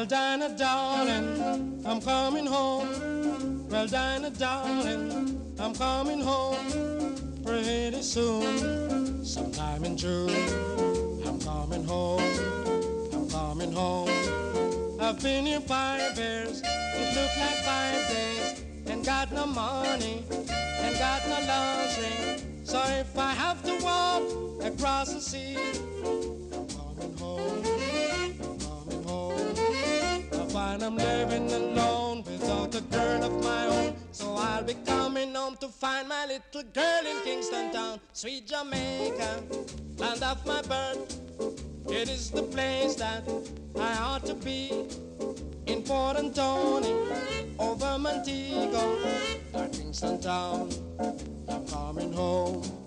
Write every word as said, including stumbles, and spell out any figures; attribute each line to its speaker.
Speaker 1: Well, Dinah, darling, I'm coming home. Well, Dinah, darling, I'm coming home pretty soon. Sometime in June, I'm coming home. I'm coming home. I've been here five years. It looked like five days. And got no money and got no laundry. So if I have to walk across the sea, I'm coming home. I'm coming home. I find I'm living alone without a girl of my own. So I'll be coming home to find my little girl in Kingston Town. Sweet Jamaica, land of my birth. It is the place that I ought to be. In Port Antonio, over Montego, or Kingston Town, I'm coming home.